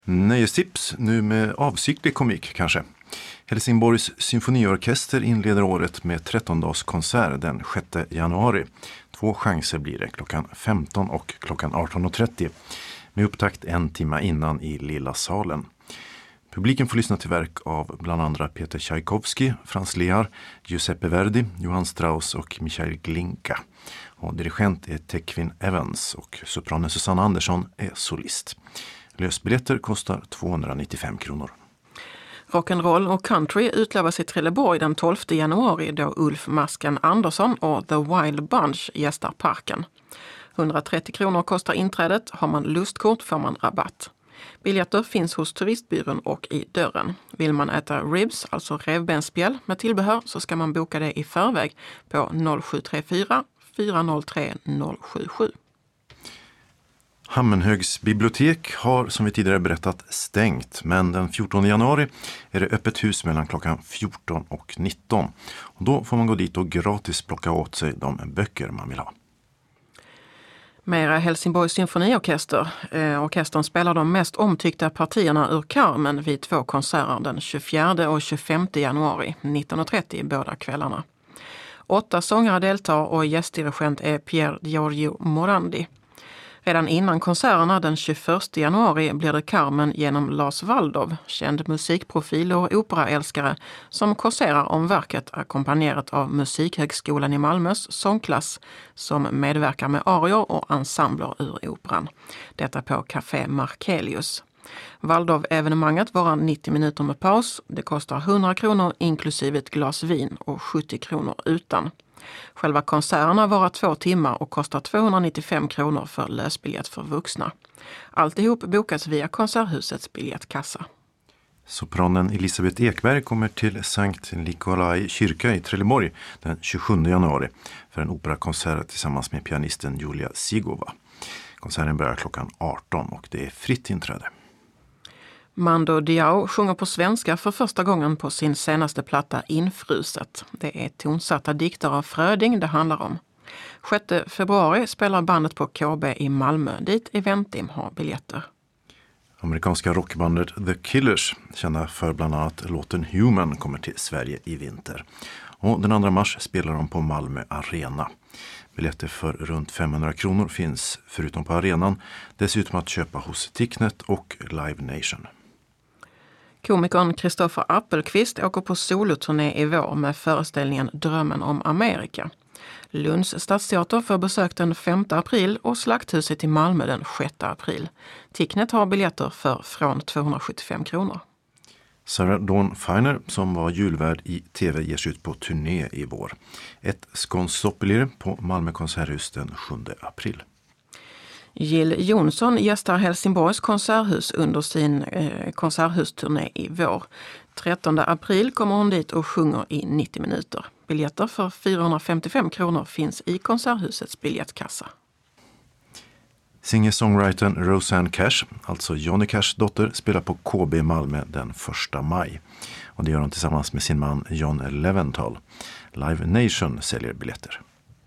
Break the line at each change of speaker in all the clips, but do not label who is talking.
Nöjestips, nu med avsiktlig komik kanske. Helsingborgs symfoniorkester inleder året med 13-dagskonsert den 6 januari. 2 chanser blir det, klockan 15 och klockan 18.30. Med upptakt 1 timme innan i Lilla salen. Publiken får lyssna till verk av bland andra Peter Tchaikovsky, Franz Lehár, Giuseppe Verdi, Johann Strauss och Michael Glinka. Och dirigent är Tequin Evans och sopranen Susanna Andersson är solist. Lösbiljetter kostar 295 kronor.
Rock'n'roll och country utlovas i Trelleborg den 12 januari då Ulf Masken Andersson och The Wild Bunch gästar parken. 130 kronor kostar inträdet, har man lustkort får man rabatt. Biljetter finns hos turistbyrån och i dörren. Vill man äta ribs, alltså revbensspjäll med tillbehör, så ska man boka det i förväg på 0734 403 077.
Hammenhögs bibliotek har som vi tidigare berättat stängt, men den 14 januari är det öppet hus mellan klockan 14 och 19. Och då får man gå dit och gratis plocka åt sig de böcker man vill ha.
Mera Helsingborgs symfoniorkester. Orkestern spelar de mest omtyckta partierna ur Carmen vid 2 konserter den 24 och 25 januari 19.30 båda kvällarna. 8 sångare deltar och gästdirigent är Pier Giorgio Morandi. Redan innan konserterna den 21 januari blir det Carmen genom Lars Waldorf, känd musikprofil och operaälskare, som kurserar om verket ackompanjerat av Musikhögskolan i Malmös sångklass som medverkar med arior och ensembler ur operan. Detta på Café Markelius. Waldorf-evenemanget varar 90 minuter med paus. Det kostar 100 kronor inklusive ett glas vin och 70 kronor utan. Själva konserterna varar 2 timmar och kostar 295 kronor för lösbiljett för vuxna. Alltihop bokas via Konserthusets biljettkassa.
Sopranen Elisabeth Ekberg kommer till Sankt Nikolai kyrka i Trelleborg den 27 januari för en operakonsert tillsammans med pianisten Julia Sigova. Konserten börjar klockan 18 och det är fritt inträde. Mando
Diao sjunger på svenska för första gången på sin senaste platta Infruset. Det är tonsatta dikter av Fröding det handlar om. 6 februari spelar bandet på KB i Malmö, dit Eventim har biljetter.
Amerikanska rockbandet The Killers, kända för bland annat låten Human, kommer till Sverige i vinter. Och den 2 mars spelar de på Malmö Arena. Biljetter för runt 500 kronor finns, förutom på arenan, dessutom att köpa hos Ticknet och Live Nation.
Komikern Kristoffer Appelqvist åker på soloturné i vår med föreställningen Drömmen om Amerika. Lunds stadsteater får besök den 5 april och Slakthuset i Malmö den 6 april. Ticknet har biljetter för från 275 kronor.
Sarah Dawn Finer, som var julvärd i tv, ger sig ut på turné i vår. Ett skånsstopp blir det på Malmö konserthus den 7 april.
Jill Johnson gästar Helsingborgs konserthus under sin konserthusturné i vår. 13 april kommer hon dit och sjunger i 90 minuter. Biljetter för 455 kronor finns i konserthusets biljettkassa.
Singer-songwritern Rosanne Cash, alltså Johnny Cashs dotter, spelar på KB Malmö den 1 maj. Och det gör hon tillsammans med sin man John Leventhal. Live Nation säljer biljetter.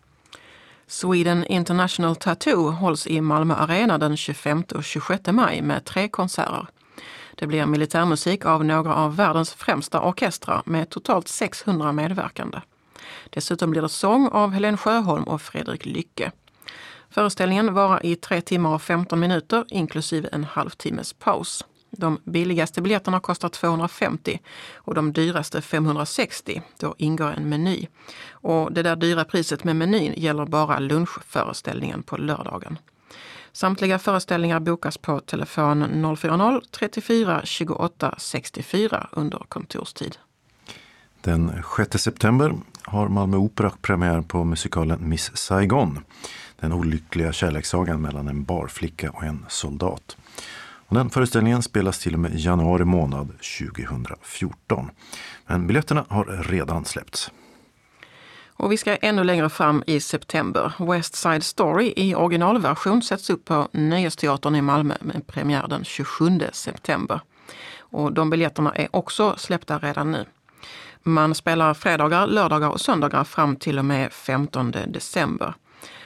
Sweden International Tattoo hålls i Malmö Arena den 25 och 26 maj med 3 konserter. Det blir militärmusik av några av världens främsta orkestrar med totalt 600 medverkande. Dessutom blir det sång av Helen Sjöholm och Fredrik Lycke. Föreställningen varar i 3 timmar och 15 minuter inklusive en halvtimmes paus. De billigaste biljetterna kostar 250 och de dyraste 560. Då ingår en meny. Och det där dyra priset med menyn gäller bara lunchföreställningen på lördagen. Samtliga föreställningar bokas på telefon 040 34 28 64 under kontorstid.
Den 6 september har Malmö Opera premiär på musikalen Miss Saigon. Den olyckliga kärlekssagan mellan en barflicka och en soldat. Och den föreställningen spelas till och med januari månad 2014. Men biljetterna har redan släppts.
Och vi ska ännu längre fram i september. West Side Story i originalversion sätts upp på Nöjesteatern i Malmö med premiär den 27 september. Och de biljetterna är också släppta redan nu. Man spelar fredagar, lördagar och söndagar fram till och med 15 december.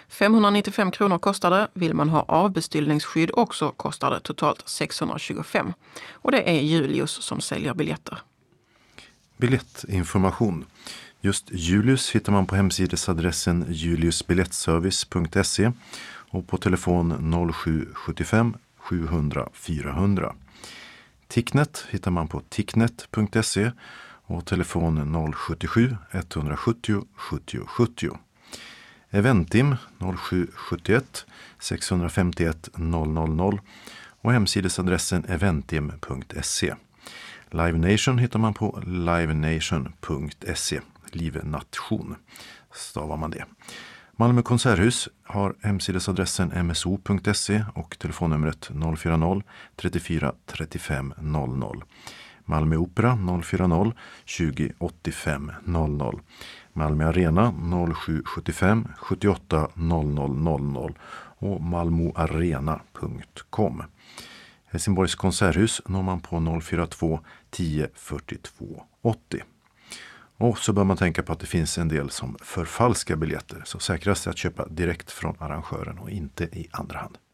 595 kronor kostar det. Vill man ha avbeställningsskydd också kostar det totalt 625. Och det är Julius som säljer biljetter.
Biljettinformation. Just Julius hittar man på hemsidesadressen juliusbiljettservice.se och på telefon 0775 700 400. Ticknet hittar man på ticknet.se och telefon 077 170 70 70. Eventim 0771 651 000 och hemsidesadressen eventim.se. Live Nation hittar man på livenation.se. Live Nation stavar man det. Malmö konserthus har hemsidesadressen mso.se och telefonnumret 040 34 35 00. Malmö Opera 040 20 85 00. Malmö Arena 0775 78 00 och malmoarena.com. Helsingborgs konserthus når man på 042 10 42 80. Och så bör man tänka på att det finns en del som förfalskar biljetter, så säkrast är att köpa direkt från arrangören och inte i andra hand.